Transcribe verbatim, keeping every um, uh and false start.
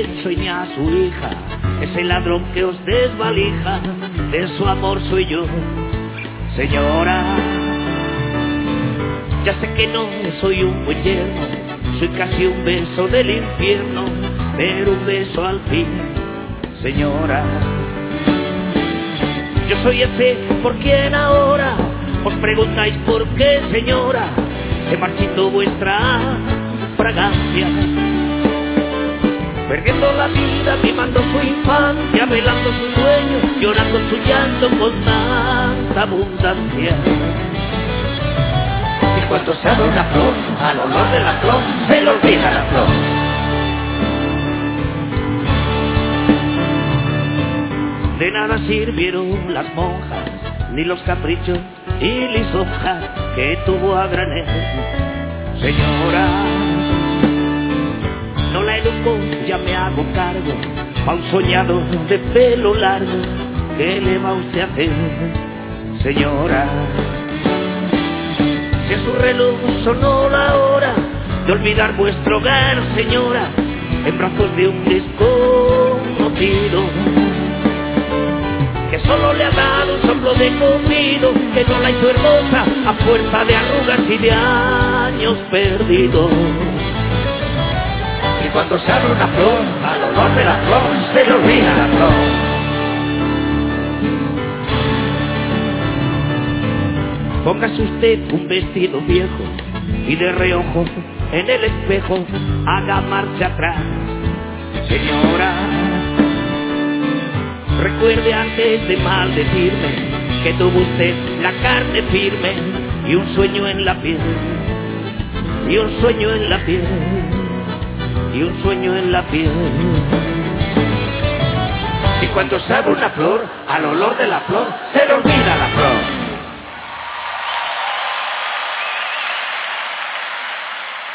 soy ni a su hija. Ese ladrón que os desvalija, de su amor soy yo, señora. Ya sé que no soy un buen yerno, soy casi un beso del infierno, pero un beso al fin, señora. Yo soy ese por quien ahora os preguntáis por qué, señora, se marchitó vuestra fragancia, perdiendo la vida, mimando su infancia, velando sus sueños, llorando su llanto con tanta abundancia. Y cuando se abre una flor, al olor de la flor, se le olvida la flor. De nada sirvieron las monjas, ni los caprichos y lisonjas que tuvo a granel, señora. No la educo, ya me hago cargo, a un soñado de pelo largo, ¿qué le va usted a hacer, señora? Si a su reloj sonó la hora de olvidar vuestro hogar, señora, en brazos de un desconocido, que solo le ha dado un soplo de comido, que no la hizo hermosa a fuerza de arrugas y de años perdidos. Y cuando se abre una flor, al olor de la flor, se le olvida la flor. Póngase usted un vestido viejo y de reojo en el espejo haga marcha atrás, señora. Recuerde antes de maldecirme que tuvo usted la carne firme y un sueño en la piel, y un sueño en la piel, y un sueño en la piel. Y cuando se abre una flor, al olor de la flor, se le olvida